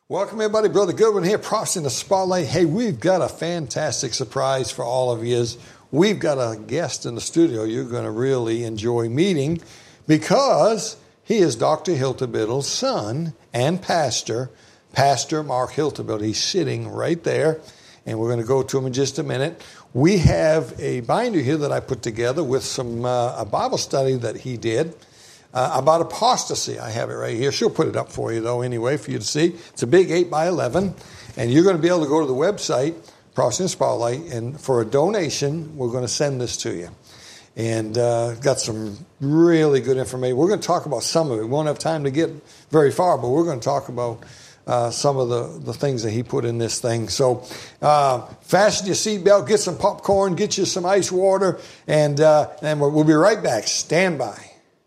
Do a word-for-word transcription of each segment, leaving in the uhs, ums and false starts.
Welcome, everybody. Brother Goodwin here, Prophets in the Spotlight. Hey, we've got a fantastic surprise for all of you. We've got a guest in the studio you're going to really enjoy meeting because he is Doctor Hiltebiddle's son and pastor, Pastor Mark Hiltebiddle. He's sitting right there, and we're going to go to him in just a minute. We have a binder here that I put together with some uh, a Bible study that he did. Uh, about apostasy. I have it right here. She'll put it up for you, though, anyway, for you to see. It's a big eight by eleven, and you're going to be able to go to the website, Prophets in the Spotlight, and for a donation, we're going to send this to you. And uh, got some really good information. We're going to talk about some of it. We won't have time to get very far, but we're going to talk about uh, some of the, the things that he put in this thing. So uh, fasten your seatbelt, get some popcorn, get you some ice water, and, uh, and we'll, we'll be right back. Stand by.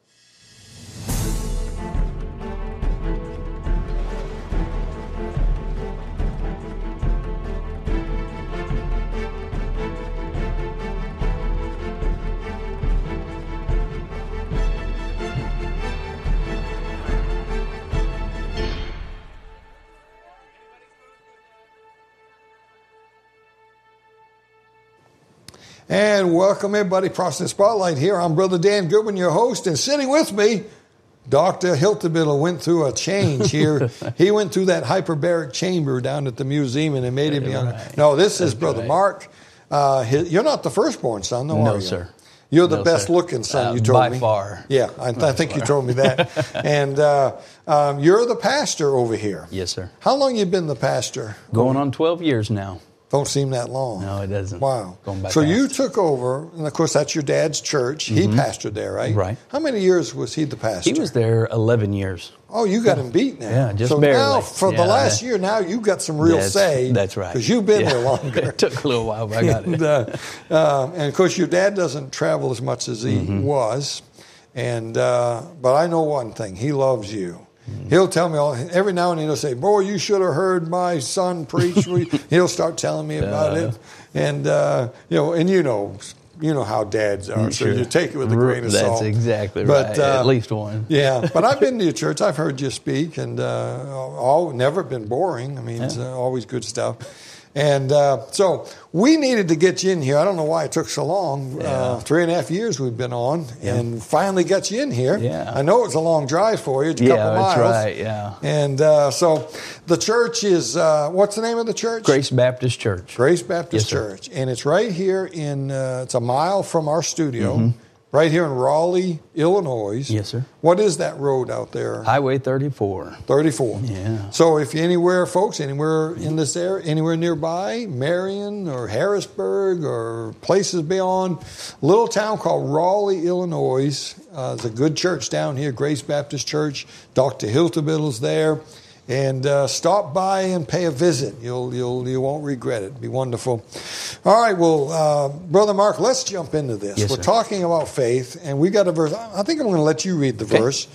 And welcome, everybody, Prophets in the Spotlight here. I'm Brother Dan Goodwin, your host, and sitting with me, Doctor Hiltebiddle went through a change here. He went through that hyperbaric chamber down at the museum, and it made him young. Right. No, this That's is Brother right. Mark. Uh, his, you're not the firstborn son, though, no, are you? sir. You're the no, best-looking son, uh, you told by me. By far. Yeah, I, th- I think far. you told me that. And uh, um, you're the pastor over here. Yes, sir. How long you been the pastor? Going on twelve years now. Don't seem that long. No, it doesn't. Wow. Going back so fast. You took over, and of course that's your dad's church. Mm-hmm. He pastored there, right? Right. How many years was he the pastor? He was there eleven years. Oh, you got him beat now. Yeah, just so barely. now, for yeah, the last year, now you've got some real that's, say. That's right. Because you've been yeah. there longer. It took a little while, but I got and, it. uh, uh, and of course, your dad doesn't travel as much as he mm-hmm. was. And uh, but I know one thing: he loves you. Mm-hmm. He'll tell me all, every now and then. He'll say, "Boy, you should have heard my son preach." He'll start telling me about uh, it, and uh, you know, and you know, you know how dads are. Sure. So you take it with a grain of That's salt. That's exactly but, right. Uh, At least one. Yeah, but I've been to your church. I've heard you speak, and uh, all never been boring. I mean, yeah. it's uh, always good stuff. And uh, so we needed to get you in here. I don't know why it took so long. Yeah. Uh, three and a half years we've been on, yeah. and finally got you in here. Yeah. I know it's a long drive for you. It's a yeah, couple miles. that's right, yeah. And uh, so the church is, uh, what's the name of the church? Grace Baptist Church. Grace Baptist yes, Church. And it's right here in, uh, it's a mile from our studio. Mm-hmm. Right here in Raleigh, Illinois. Yes, sir. What is that road out there? Highway thirty-four. thirty-four. Yeah. So if you anywhere, folks, anywhere in this area, anywhere nearby, Marion or Harrisburg or places beyond, a little town called Raleigh, Illinois. Uh, there's a good church down here, Grace Baptist Church. Doctor Hiltebiddle's there. And uh, stop by and pay a visit. You'll you'll you won't regret it. It'll be wonderful. All right, well, uh, Brother Mark, let's jump into this. Yes, We're sir. talking about faith, and we got a verse. I think I'm going to let you read the okay. verse.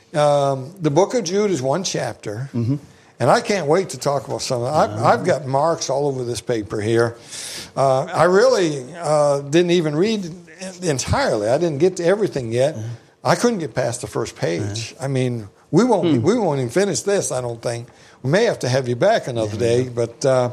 Um, the book of Jude is one chapter, mm-hmm. and I can't wait to talk about some of that. I've, I've got marks all over this paper here. Uh, I really uh, didn't even read entirely. I didn't get to everything yet. Mm-hmm. I couldn't get past the first page. Mm-hmm. I mean. We won't. Hmm. We won't even finish this. I don't think. We may have to have you back another day. But uh,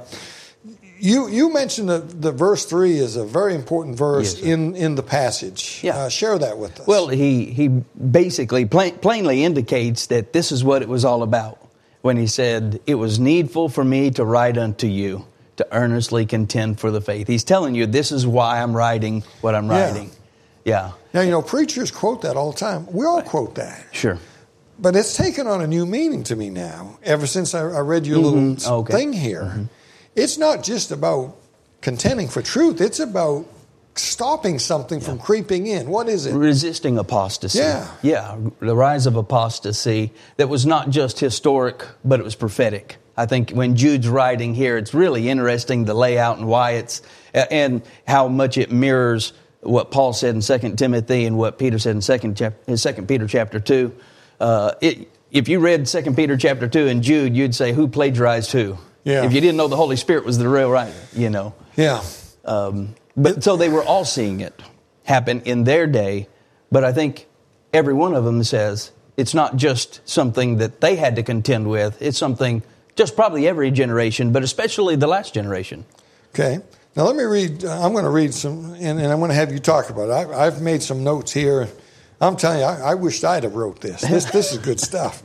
you you mentioned that the verse three is a very important verse yes, in, in the passage. Yeah. Uh, share that with us. Well, he he basically plain, plainly indicates that this is what it was all about when he said, "It was needful for me to write unto you to earnestly contend for the faith." He's telling you this is why I'm writing what I'm writing. Yeah. yeah. Now you know preachers quote that all the time. We all quote that. Sure. But it's taken on a new meaning to me now, ever since I, I read your mm-hmm. little okay. thing here. Mm-hmm. It's not just about contending for truth. It's about stopping something yeah. from creeping in. What is it? Resisting apostasy. Yeah. Yeah, the rise of apostasy that was not just historic, but it was prophetic. I think when Jude's writing here, it's really interesting the layout and why it's, and how much it mirrors what Paul said in Second Timothy and what Peter said in Second Peter chapter two. Uh, it, if you read Second Peter chapter two and Jude, you'd say, who plagiarized who? Yeah. If you didn't know the Holy Spirit was the real writer, you know. Yeah. Um, but so they were all seeing it happen in their day. But I think every one of them says it's not just something that they had to contend with. It's something just probably every generation, but especially the last generation. Okay. Now let me read, uh, I'm going to read some, and, and I'm going to have you talk about it. I, I've made some notes here. I'm telling you, I, I wished I'd have wrote this. This, this is good stuff.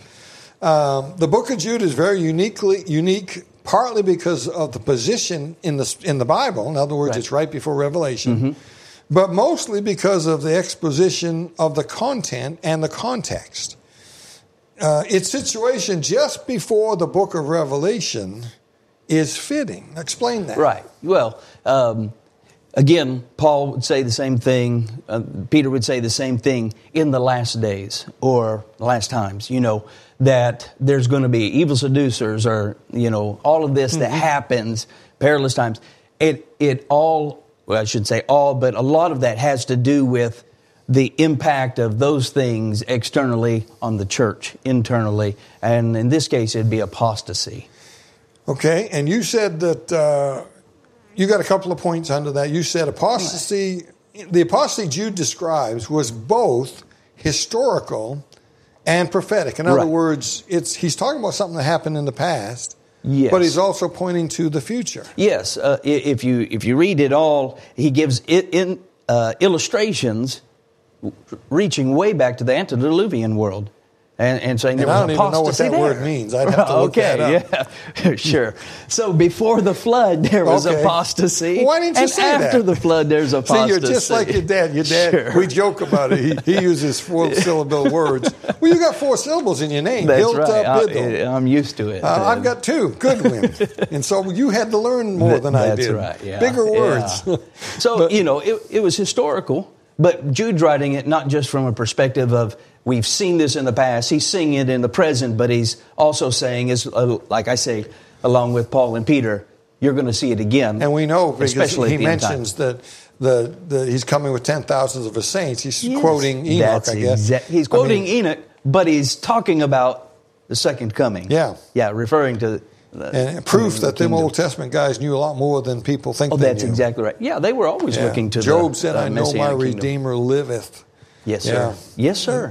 Um, the book of Jude is very uniquely unique, partly because of the position in the in the Bible. In other words, right. It's right before Revelation. Mm-hmm. But mostly because of the exposition of the content and the context. Uh, its situation just before the book of Revelation is fitting. Explain that. Right. Well, um, again, Paul would say the same thing. Uh, Peter would say the same thing in the last days or last times, you know, that there's going to be evil seducers or, you know, all of this mm-hmm. that happens, perilous times. It, it all, well, I should say all, but a lot of that has to do with the impact of those things externally on the church, internally. And in this case, it'd be apostasy. Okay, and you said that uh, you got a couple of points under that. You said apostasy, the apostasy Jude describes was both historical and prophetic. In other right. words, it's he's talking about something that happened in the past, yes. but he's also pointing to the future. Yes, uh, if you if you read it all, he gives it in uh, illustrations reaching way back to the antediluvian world. And, and saying there and was I don't even know what that there. word means. I'd have to look okay, that up. Yeah, sure. So before the flood, there was okay. apostasy. Why didn't you and say that? And after the flood, there's apostasy. See, you're just like your dad. Your dad, sure. we joke about it. He, he uses four-syllable words. Well, you got four syllables in your name. That's Built right. up Biddle. I, I'm used to it. Uh, I've got two. Goodwin. And so you had to learn more than I did. That's right, yeah. Bigger words. Yeah. So, but, you know, it, it was historical, but Jude's writing it not just from a perspective of we've seen this in the past. He's seeing it in the present, but he's also saying, is uh, like I say, along with Paul and Peter, you're going to see it again. And we know because especially he mentions that the, the he's coming with ten thousands of his saints. He's yes, quoting Enoch, I guess. Exa- he's quoting I mean, Enoch, but he's talking about the second coming. Yeah. Yeah, referring to the, and proof that them Old Testament guys knew a lot more than people think oh, they that's knew. exactly right. Yeah, they were always yeah. looking to Job the said, uh, I know my kingdom. Redeemer liveth. Yes, sir. Yeah. Yes, sir.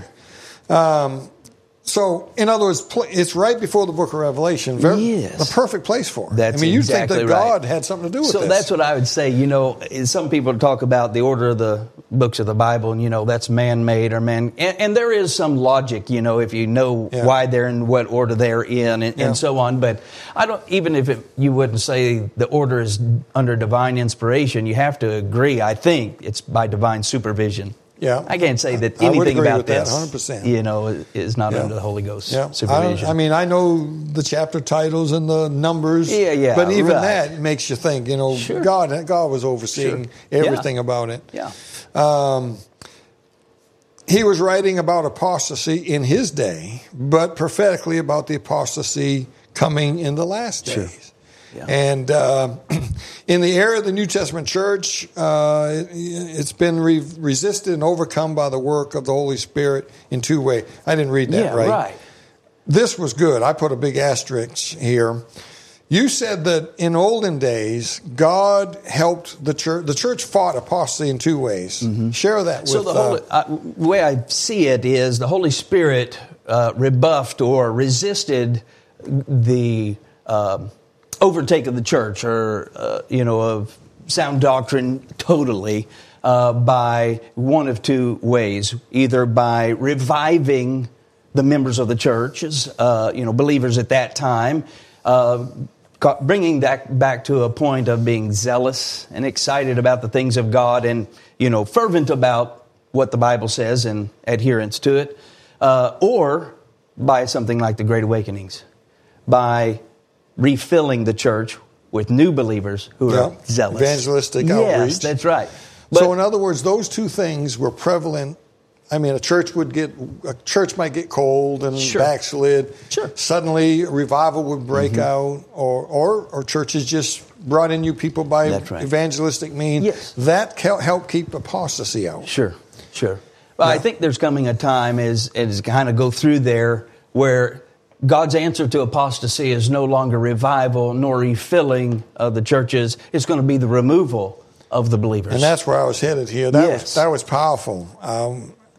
Um, so, in other words, it's right before the book of Revelation. Very, yes. The perfect place for it. That's I mean, you'd exactly think that right. God had something to do with so this. So that's what I would say. You know, some people talk about the order of the books of the Bible, and, you know, that's man-made or man... And, and there is some logic, you know, if you know yeah. why they're in what order they're in and, yeah. and so on. But I don't... Even if it, you wouldn't say the order is under divine inspiration, you have to agree, I think, it's by divine supervision. Yeah, I can't say that anything about this, that, one hundred percent. You know, is not yeah. under the Holy Ghost yeah. supervision. I, I mean, I know the chapter titles and the numbers. Yeah, yeah. But even right. that makes you think. You know, sure. God, God was overseeing sure. everything yeah. about it. Yeah. Um, he was writing about apostasy in his day, but prophetically about the apostasy coming in the last days. Sure. Yeah. And uh, in the era of the New Testament church, uh, it, it's been re- resisted and overcome by the work of the Holy Spirit in two ways. I didn't read that yeah, right. right. This was good. I put a big asterisk here. You said that in olden days, God helped the church. The church fought apostasy in two ways. Mm-hmm. Share that with us. So the, Holy, uh, the way I see it is the Holy Spirit uh, rebuffed or resisted the... Uh, overtake of the church or, uh, you know, of sound doctrine totally uh, by one of two ways. Either by reviving the members of the churches, uh, you know, believers at that time, uh, bringing that back to a point of being zealous and excited about the things of God and, you know, fervent about what the Bible says and adherence to it, uh, or by something like the Great Awakenings, by refilling the church with new believers who yeah. are zealous. Evangelistic yes, outreach. Yes, that's right. But, so in other words, those two things were prevalent. I mean, a church would get, a church might get cold and sure. backslid. Sure. Suddenly a revival would break mm-hmm. out, or, or or churches just brought in new people by right. evangelistic means. Yes. That helped keep apostasy out. Sure, sure. Well, yeah. I think there's coming a time as, as kind of go through there where God's answer to apostasy is no longer revival nor refilling of the churches. It's going to be the removal of the believers. And that's where I was headed here. That yes. was that was powerful. Um,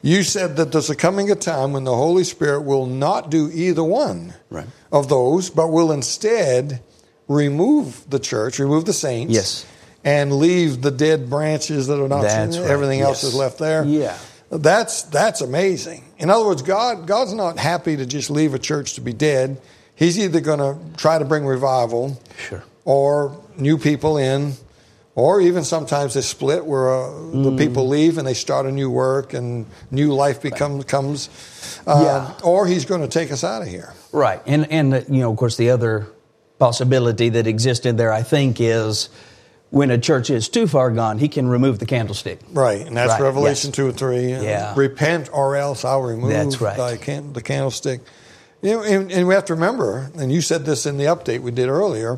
You said that there's a coming a time when the Holy Spirit will not do either one Right. of those, but will instead remove the church, remove the saints, Yes. and leave the dead branches that are not. That's right. Everything else Yes. is left there. Yeah. That's that's amazing. In other words, God God's not happy to just leave a church to be dead. He's either going to try to bring revival, Sure. or new people in, or even sometimes they split where uh, Mm. the people leave and they start a new work and new life becomes comes. Uh, Yeah. Or He's going to take us out of here. Right. And, and uh, you know, of course, the other possibility that existed there, I think, is when a church is too far gone, He can remove the candlestick. Right, and that's Right, Revelation yes. two and three. Yeah. Repent, or else I'll remove That's right. thy can- the candlestick. You know, and, and we have to remember, and you said this in the update we did earlier.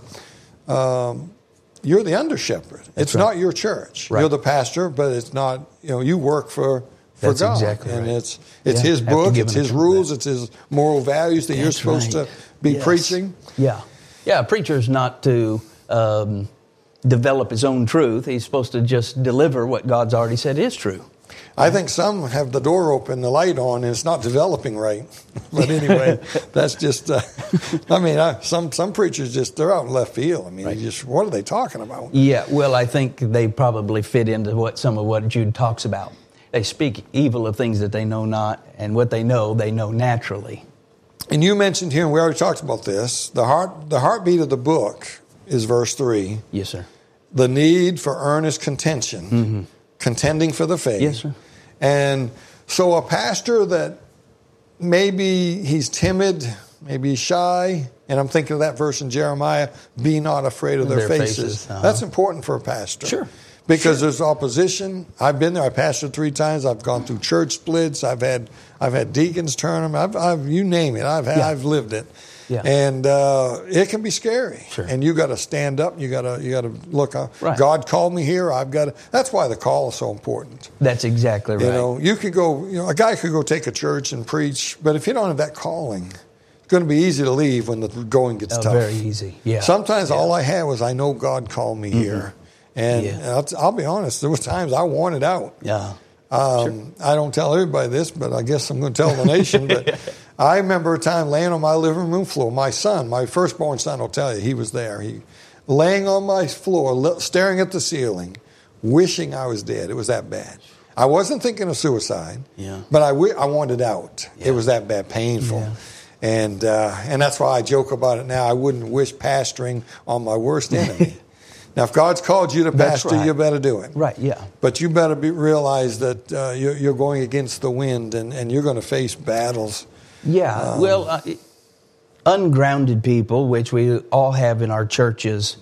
Um, you're the under shepherd. It's right. not your church. Right. You're the pastor, but it's not. You know, you work for for That's God, exactly and right. it's it's Yeah, His have to book, give it's an His account of rules, that. it's His moral values that you're That's supposed right. to be Yes. preaching. Yeah. Yeah, a preacher's not to um, develop his own truth. He's supposed to just deliver what God's already said is true. I think some have the door open, the light on, and it's not developing right. But anyway, that's just, uh, I mean, I, some some preachers just, they're out in left field. I mean, Right. they just, what are they talking about? Yeah, well, I think they probably fit into what some of what Jude talks about. They speak evil of things that they know not, and what they know, they know naturally. And you mentioned here, and we already talked about this, the heart, the heartbeat of the book is verse three. Yes, sir. The need for earnest contention, mm-hmm. contending for the faith. Yes, sir. And so a pastor that maybe he's timid, maybe he's shy, and I'm thinking of that verse in Jeremiah, be not afraid of their, Their faces. faces, uh-huh. That's important for a pastor. Sure. Because Sure. there's opposition. I've been there. I pastored three times. I've gone through church splits. I've had I've had deacons turn them. I've, I've you name it. I've had, Yeah. I've lived it. Yeah. And uh, it can be scary. Sure. And you got to stand up. You got to you got to look. Uh, Right. God called me here. I've got to. That's why the call is so important. That's exactly right. You know, you could go. You know, a guy could go take a church and preach, but if you don't have that calling, it's going to be easy to leave when the going gets Oh, tough. very easy. Yeah. Sometimes Yeah. all I had was I know God called me Mm-hmm. here, and Yeah. I'll, I'll be honest. There were times I wanted out. Yeah. Um, I don't tell everybody this, but I guess I'm going to tell the nation. But I remember a time laying on my living room floor. My son, my firstborn son, will tell you, he was there. He laying on my floor, li- staring at the ceiling, wishing I was dead. It was that bad. I wasn't thinking of suicide, Yeah. but I, w- I wanted out. Yeah. It was that bad, painful. Yeah. And uh, and that's why I joke about it now. I wouldn't wish pastoring on my worst enemy. Now, if God's called you to That's pastor, right. you better do it. Right, yeah. But you better be, realize that uh, you're, you're going against the wind, and, and you're going to face battles. Yeah, Um, well, uh, ungrounded people, which we all have in our churches,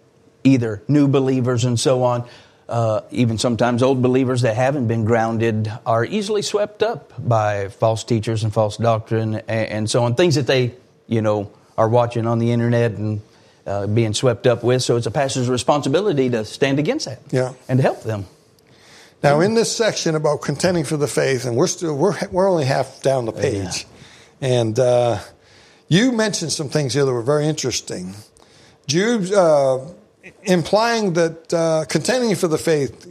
either new believers and so on, uh, even sometimes old believers that haven't been grounded, are easily swept up by false teachers and false doctrine and, and so on, things that they, you know, are watching on the internet and uh, being swept up with. So it's a pastor's responsibility to stand against that, Yeah. and to help them. Now, in this section about contending for the faith, and we're still we're we're only half down the page, and uh, you mentioned some things here that were very interesting. Jude uh, implying that uh, contending for the faith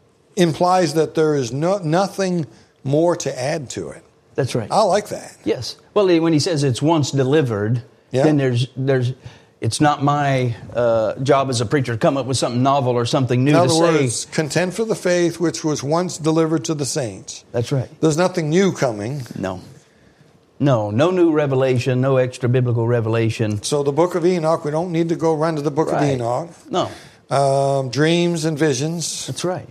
implies that there is no, nothing more to add to it. That's right. I like that. Yes. Well, when he says it's once delivered, Yeah. then there's there's it's not my uh, job as a preacher to come up with something novel or something new In to other say. words, contend for the faith which was once delivered to the saints. That's right. There's nothing new coming. No. No, no new revelation, no extra biblical revelation. So the book of Enoch, we don't need to go run to the book of Right. Enoch. No, Um, dreams and visions. that's right.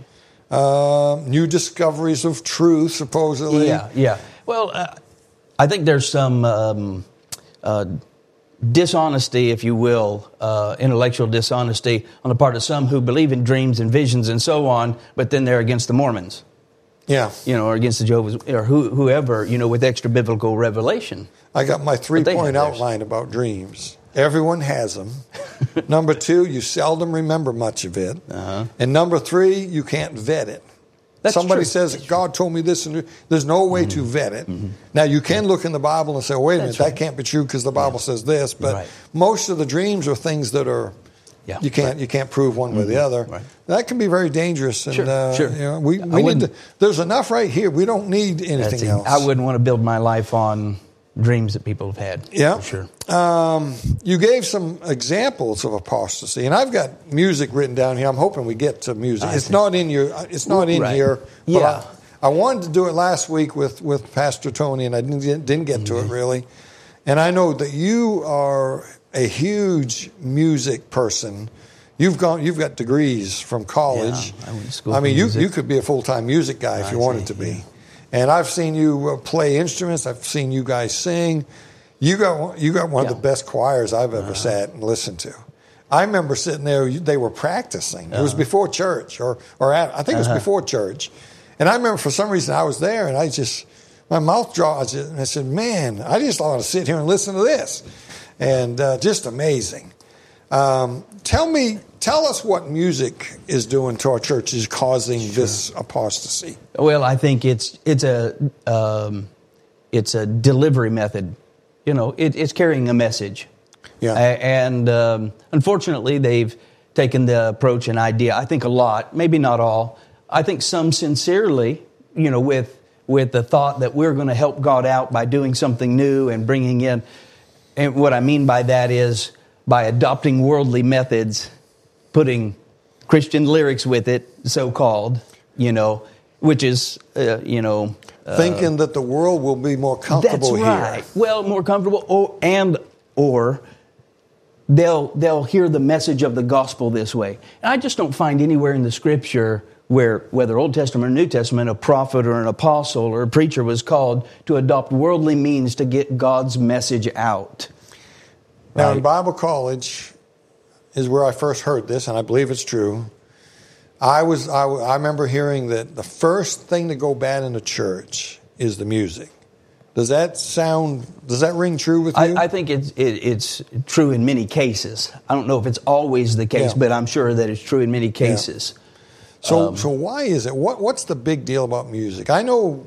Um, new discoveries of truth, supposedly. Yeah, yeah. Well, uh, I think there's some um, uh, dishonesty, if you will, uh, intellectual dishonesty on the part of some who believe in dreams and visions and so on, but then they're against the Mormons. Yeah. You know, or against the Jehovah's, or who, whoever, you know, with extra biblical revelation. I got my they three-point have theirs. outline about dreams. Everyone has them. Number two, you seldom remember much of it. Uh-huh. And number three, you can't vet it. That's Somebody true. says, God told me this, and there's no way to vet it. Now, you can look in the Bible and say, wait a minute, That's right. that can't be true because the Bible says this. But Right. most of the dreams are things that are Yeah. You can't Right. you can't prove one way or the Mhm. other. Right. That can be very dangerous. And, Sure, uh, sure. You know, we I we need wouldn't- to, there's enough right here. We don't need anything That's it. else. I wouldn't want to build my life on dreams that people have had. Yeah, For sure. Um, you gave some examples of apostasy, and I've got music written down here. I'm hoping we get to music. I it's see. not in your. It's not in Right. here. But Yeah. I, I wanted to do it last week with, with Pastor Tony, and I didn't didn't get to it really. And I know that you are a huge music person. You've gone. You've got degrees from college. Yeah, I went to school I mean, for you music. you could be a full time music guy if I you wanted see, to be. yeah. And I've seen you uh, play instruments. I've seen you guys sing. You got one, you got one Yeah. of the best choirs I've ever Uh-huh. sat and listened to. I remember sitting there. you- They were practicing. It was Uh-huh. before church, or or at, I think it was Uh-huh. before church. And I remember for some reason I was there, and I just my mouth draws it, and I said, "Man, I just want to sit here and listen to this," and uh, just amazing. Um, tell me, tell us what music is doing to our churches, causing this apostasy. Well, I think it's it's a um, it's a delivery method. You know, it, it's carrying a message. Yeah. A- and um, unfortunately, they've taken the approach and idea. I think a lot, maybe not all. I think some sincerely, you know, with with the thought that we're going to help God out by doing something new and bringing in. And what I mean by that is by adopting worldly methods, putting Christian lyrics with it, so-called, you know, which is, uh, you know... Uh, Thinking that the world will be more comfortable that's right. here. Well, more comfortable, or, and or they'll they'll hear the message of the gospel this way. And I just don't find anywhere in the Scripture where, whether Old Testament or New Testament, a prophet or an apostle or a preacher was called to adopt worldly means to get God's message out. Now, in Right. Bible college is where I first heard this, and I believe it's true. I was I, I remember hearing that the first thing to go bad in a church is the music. Does that sound? Does that ring true with you? I, I think it's it, it's true in many cases. I don't know if it's always the case, Yeah. but I'm sure that it's true in many cases. So, Um, so why is it? What, what's the big deal about music? I know.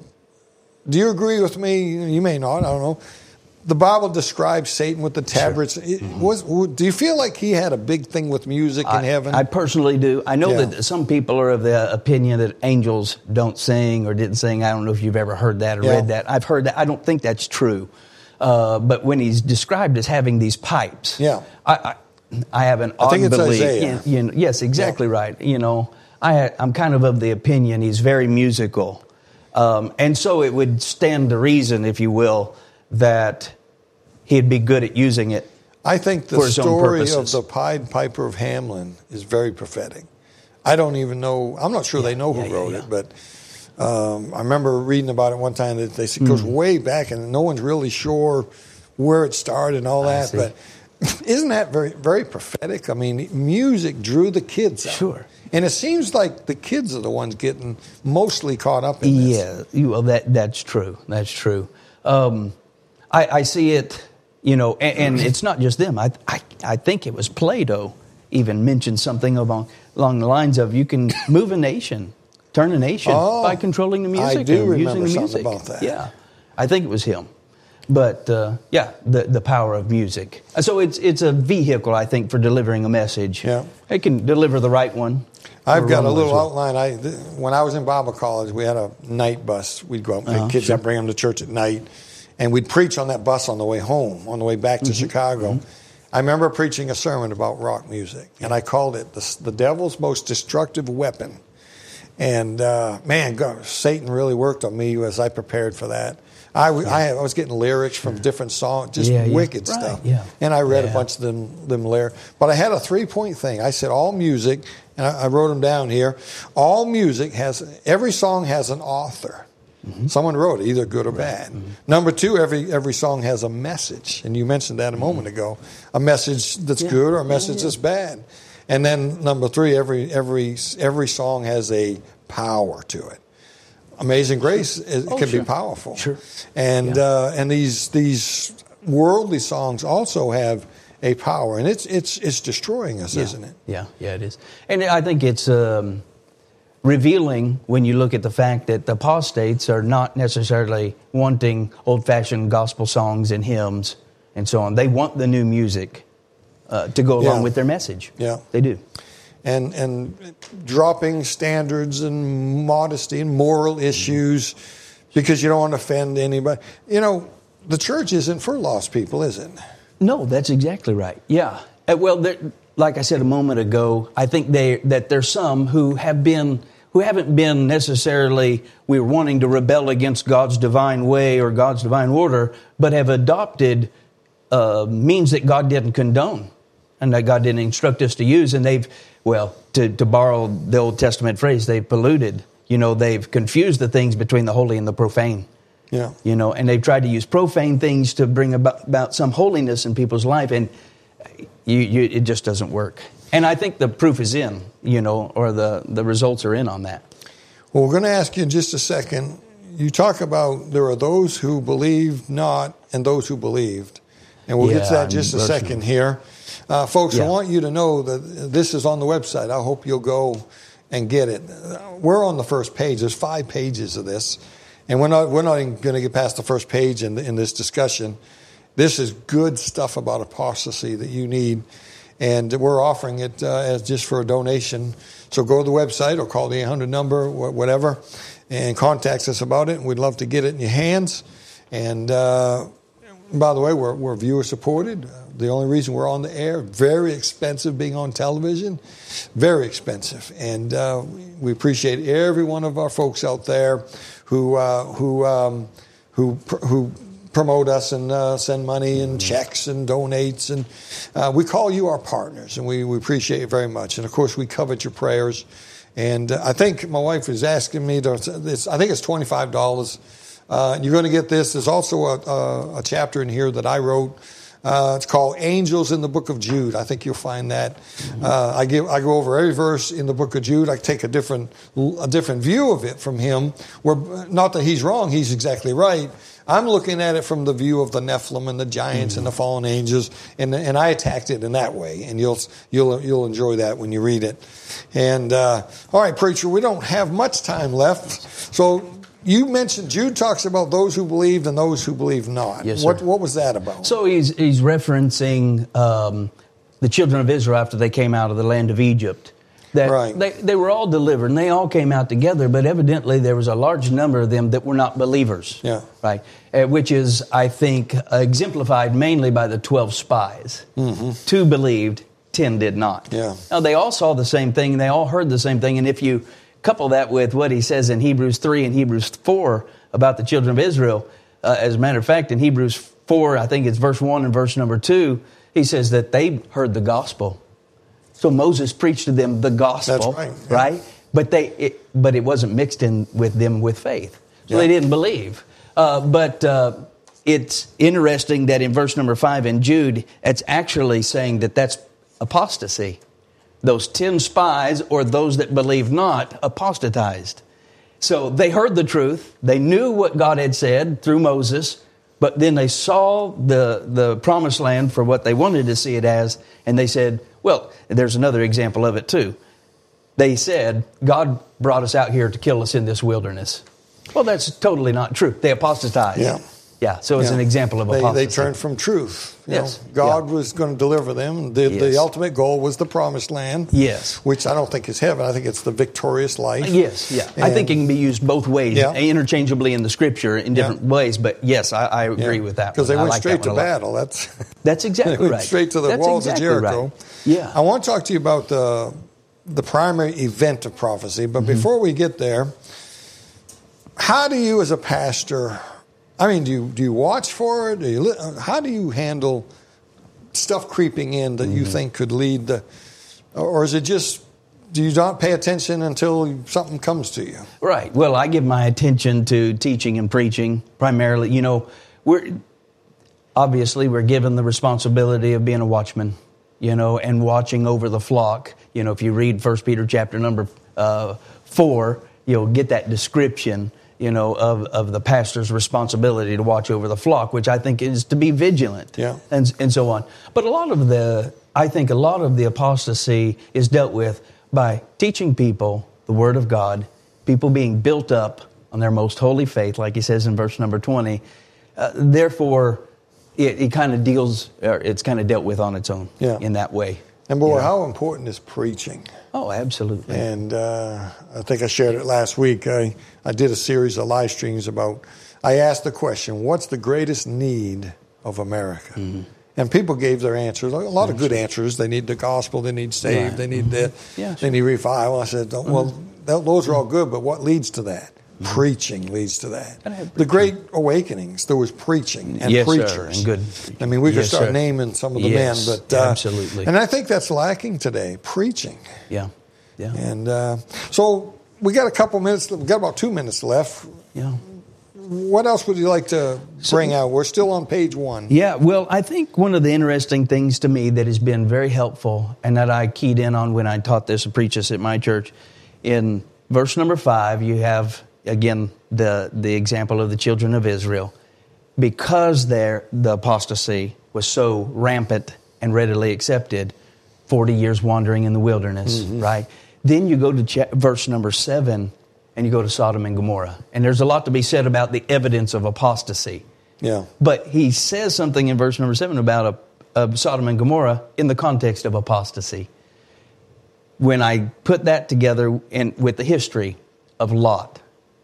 Do you agree with me? You may not. I don't know. The Bible describes Satan with the tabrets. It was, do you feel like he had a big thing with music in I, heaven? I personally do. I know Yeah. that some people are of the opinion that angels don't sing or didn't sing. I don't know if you've ever heard that or Yeah. read that. I've heard that. I don't think that's true. Uh, but when he's described as having these pipes, Yeah. I, I, I have an I odd think it's belief. Isaiah. in- you know, yes, exactly right. You know, I, I'm kind of of the opinion he's very musical. Um, and so it would stand to reason, if you will, that he'd be good at using it. I think the for his own story of purposes. the Pied Piper of Hamelin is very prophetic. I don't even know. I'm not sure they know who yeah, yeah, wrote yeah. it, but um, I remember reading about it one time that they said it goes Hmm. way back, and no one's really sure where it started and all I that. see. But isn't that very, very prophetic? I mean, music drew the kids out. Sure. And it seems like the kids are the ones getting mostly caught up in this. Yeah, you- well, that that's true. That's true. Um, I, I see it, you know, and, and it's not just them. I, I I think it was Plato even mentioned something along along the lines of you can move a nation, turn a nation Oh, by controlling the music. I do and remember using the something music. about that. Yeah, I think it was him. But uh, yeah, the the power of music. So it's it's a vehicle, I think, for delivering a message. Yeah. It can deliver the right one. I've or got a wrong one little as well. outline. I th- when I was in Bible college, we had a night bus. We'd go out and pick Uh-huh, kids sure. up, bring them to church at night, and we'd preach on that bus on the way home, on the way back to Mm-hmm. Chicago. I remember preaching a sermon about rock music, and I called it the, the devil's most destructive weapon. And uh, man, God, Satan really worked on me as I prepared for that. I, w- I, I was getting lyrics from different songs, just Yeah, yeah. wicked Right, stuff. yeah. And I read Yeah. a bunch of them, them lyrics. But I had a three-point thing. I said all music, and I, I wrote them down here. All music has, every song has an author. Mm-hmm. Someone wrote it, either good or bad. Number two, every every song has a message. And you mentioned that a moment ago. A message that's Yeah. good or a message yeah. that's bad. And then number three, every every every song has a power to it. Amazing Grace is, Oh, can sure. be powerful. Sure. And Yeah. uh, and these these worldly songs also have a power, and it's it's it's destroying us, Yeah. isn't it? Yeah, yeah, it is. And I think it's um, revealing when you look at the fact that the apostates are not necessarily wanting old-fashioned gospel songs and hymns and so on. They want the new music. uh, to go along Yeah. with their message. Yeah. They do. And and dropping standards and modesty and moral issues because you don't want to offend anybody. You know, the church isn't for lost people, is it? No, that's exactly right. Yeah. Uh, Well, there, like I said a moment ago, I think they that there's some who have been who haven't been necessarily we're wanting to rebel against God's divine way or God's divine order, but have adopted uh, means that God didn't condone and that God didn't instruct us to use, and they've well to to borrow the Old Testament phrase, they've polluted. You know, they've confused the things between the holy and the profane. Yeah. You know, and they've tried to use profane things to bring about, about some holiness in people's life, and you, you, it just doesn't work. And I think the proof is in, you know, or the, the results are in on that. Well, we're going to ask you in just a second. You talk about there are those who believed not and those who believed. And we'll Yeah, get to that in just a verse- second here. Uh, folks, I Yeah. want you to know that this is on the website. I hope you'll go and get it. We're on the first page. There's five pages of this. And we're not we're not even going to get past the first page in, in this discussion. This is good stuff about apostasy that you need. And we're offering it uh, as just for a donation. So go to the website or call the eight hundred number, wh- whatever, and contact us about it. And we'd love to get it in your hands. And uh, by the way, we're, we're viewer supported. The only reason we're on the air, very expensive being on television, very expensive. And uh, we appreciate every one of our folks out there who uh, who um, who who promote us and uh, send money and checks and donates. And uh, we call you our partners, and we, we appreciate it very much. And of course, we covet your prayers. And uh, I think my wife is asking me to. It's, I think it's twenty-five dollars. Uh, you're going to get this. There's also a, a, a chapter in here that I wrote. Uh, it's called Angels in the Book of Jude. I think you'll find that. Uh, I give I go over every verse in the Book of Jude. I take a different a different view of it from him. Where not that he's wrong, he's exactly right. I'm looking at it from the view of the Nephilim and the giants mm-hmm. and the fallen angels, and and I attacked it in that way. And you'll you'll you'll enjoy that when you read it. And uh, all right, preacher, we don't have much time left, so. You mentioned Jude talks about those who believed and those who believe not. Yes, what, sir. what was that about? So he's he's referencing um, the children of Israel after they came out of the land of Egypt. That right. they, they were all delivered and they all came out together, but evidently there was a large number of them that were not believers. Yeah. Right. Uh, which is, I think, uh, exemplified mainly by the twelve spies. Mm-hmm. Two believed, ten did not. Yeah. Now they all saw the same thing and they all heard the same thing, and if you couple that with what he says in Hebrews three and Hebrews four about the children of Israel. Uh, as a matter of fact, in Hebrews four, I think it's verse one and verse number two, he says that they heard the gospel. So Moses preached to them the gospel, That's right, yeah. right? But they, it, but it wasn't mixed in with them with faith. So Yeah. they didn't believe. Uh, but uh, it's interesting that in verse number five in Jude, it's actually saying that that's apostasy. Those ten spies, or those that believe not, apostatized. So they heard the truth. They knew what God had said through Moses, but then they saw the, the promised land for what they wanted to see it as, and they said, well, there's another example of it too. They said, God brought us out here to kill us in this wilderness. Well, that's totally not true. They apostatized. Yeah. Yeah, so it's Yeah. an example of they, apostasy. they turned from truth. You Yes. know, God Yeah. was going to deliver them. The, Yes. the ultimate goal was the promised land. Yes. Which I don't think is heaven. I think it's the victorious life. Yes, yeah. I And- think it can be used both ways, Yeah. interchangeably in the Scripture in different Yeah. ways. But yes, I, I agree Yeah. with that. Because one. they I went like straight that to one a lot. battle. That's That's exactly they went right. straight to the That's walls exactly of Jericho. right. Yeah. I want to talk to you about the the primary event of prophecy. But Mm-hmm. before we get there, how do you, as a pastor, I mean, do you do you watch for it? Do you, li- how do you handle stuff creeping in that Mm-hmm. you think could lead to, or is it just, do you not pay attention until something comes to you? Right. Well, I give my attention to teaching and preaching primarily. You know, we're obviously we're given the responsibility of being a watchman, you know, and watching over the flock. You know, if you read First Peter chapter number uh, four, you'll get that description, you know, of, of the pastor's responsibility to watch over the flock, which I think is to be vigilant, Yeah. and and so on. But a lot of the, I think a lot of the apostasy is dealt with by teaching people the Word of God, people being built up on their most holy faith, like he says in verse number twenty. Uh, therefore, it, it kind of deals, or it's kind of dealt with on its own yeah. in that way. And boy, yeah. how important is preaching? Oh, absolutely. And uh, I think I shared it last week. I, I did a series of live streams about, I asked the question, what's the greatest need of America? Mm-hmm. And people gave their answers, a lot of good answers. They need the gospel, they need saved, right. they need the, yeah, they need revival. I said, well, mm-hmm. those are all good, but what leads to that? Mm-hmm. Preaching leads to that. The Great Awakenings, there was preaching and yes, preachers. Sir, and good. I mean, we could yes, start sir. naming some of the yes, men, but uh, absolutely. And I think that's lacking today, preaching. Yeah, yeah. And uh, so we got a couple minutes. We got about two minutes left. Yeah. What else would you like to bring so, out? We're still on page one. Yeah, well, I think one of the interesting things to me that has been very helpful and that I keyed in on when I taught this and preached this at my church, in verse number five, you have, again, the, the example of the children of Israel. Because their, the apostasy was so rampant and readily accepted, forty years wandering in the wilderness, mm-hmm. right? Then you go to cha- verse number seven, and you go to Sodom and Gomorrah. And there's a lot to be said about the evidence of apostasy. Yeah. But he says something in verse number seven about a, a Sodom and Gomorrah in the context of apostasy. When I put that together in, with the history of Lot,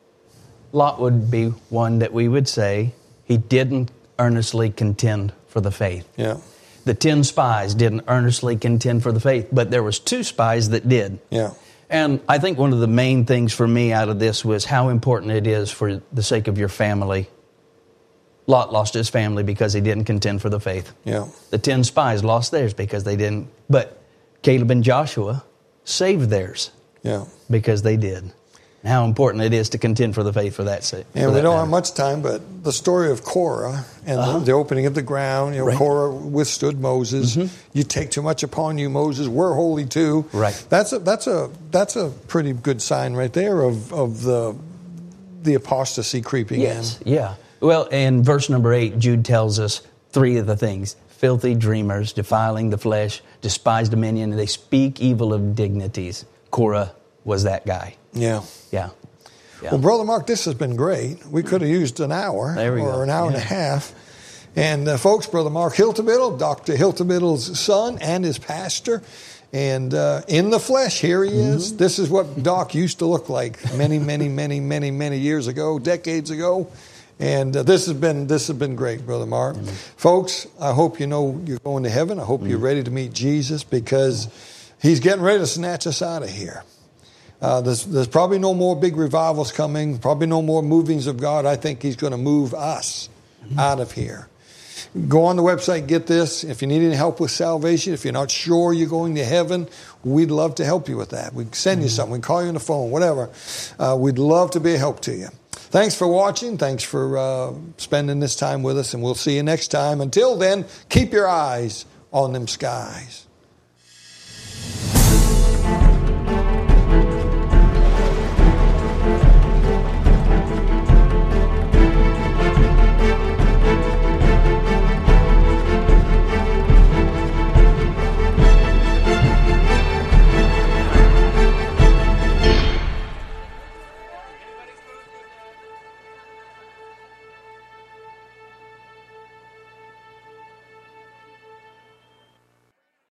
Lot would be one that we would say he didn't earnestly contend for the faith. Yeah. The ten spies didn't earnestly contend for the faith, but there was two spies that did. Yeah. And I think one of the main things for me out of this was how important it is for the sake of your family. Lot lost his family because he didn't contend for the faith. Yeah. The ten spies lost theirs because they didn't. But Caleb and Joshua saved theirs. Yeah. Because they did. And how important it is to contend for the faith for that sake. And we that don't matter. have much time, but the story of Korah and uh-huh. the, the opening of the ground, you know, right. Korah withstood Moses. Mm-hmm. You take too much upon you, Moses. We're holy too. Right. That's a that's a that's a pretty good sign right there of of the the apostasy creeping yes. in. Yeah. Well, in verse number eight, Jude tells us three of the things: filthy dreamers, defiling the flesh, despise dominion, and they speak evil of dignities. Korah was that guy. Yeah. Yeah. yeah. Well, Brother Mark, this has been great. We could have used an hour there we or go. an hour yeah. and a half. And uh, folks, Brother Mark Hiltebiddle, Doctor Hiltebiddle's son and his pastor. And uh, in the flesh, here he mm-hmm. is. This is what Doc used to look like many, many, many, many, many years ago, decades ago. And uh, this has been this has been great, Brother Mark. Mm-hmm. Folks, I hope you know you're going to heaven. I hope mm-hmm. you're ready to meet Jesus because he's getting ready to snatch us out of here. Uh, there's, there's probably no more big revivals coming, probably no more movings of God. I think he's going to move us mm-hmm. out of here. Go on the website, get this. If you need any help with salvation, if you're not sure you're going to heaven, we'd love to help you with that. We can send mm-hmm. you something. We can call you on the phone, whatever. Uh, we'd love to be a help to you. Thanks for watching. Thanks for uh, spending this time with us, and we'll see you next time. Until then, keep your eyes on them skies.